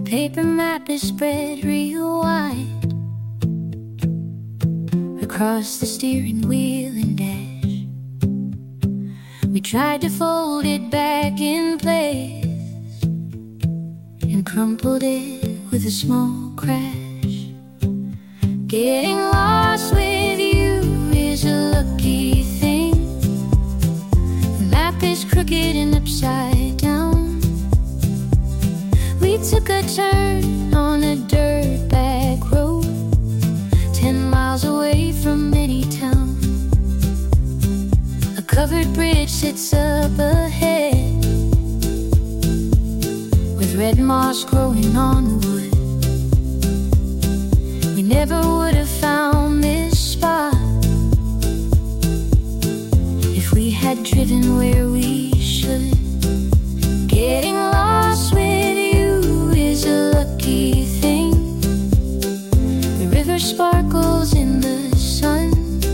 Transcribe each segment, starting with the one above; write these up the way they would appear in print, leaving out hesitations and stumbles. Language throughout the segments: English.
paper map is spread real wide across the steering wheel and dash. We tried to fold it back in place and crumpled it with a small crash. Getting lost with you is a lucky thing. The map is crooked and upside down. We took a turn on a dirt back road 10 miles away from any town. A covered bridge sits up ahead with red moss growing on the wood. We never would have found this spot if we had driven where we should. Getting lost with you is a lucky thing. The river sparkles in the sun.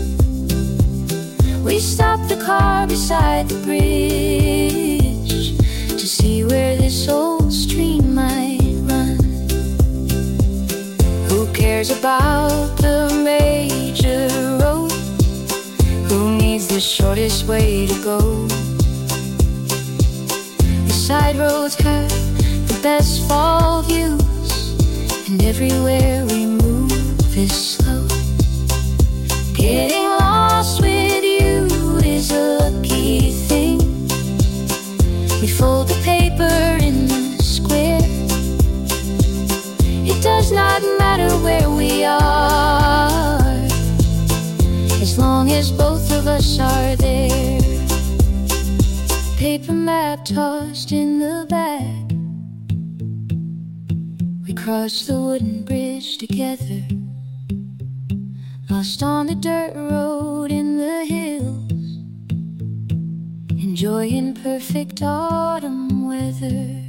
We stopped the car beside the bridge to see where this old stream might run. Who cares about the major road? Who needs the shortest way to go? The side roads have the best fall views, and everywhere we move is slow. Getting lost with you is a lucky thing. We fold the paper in the square. It does not matter where we are, as long as both of us are there. Paper map tossed in the back. We crossed the wooden bridge together, lost on the dirt road in the hills, enjoying perfect autumn weather.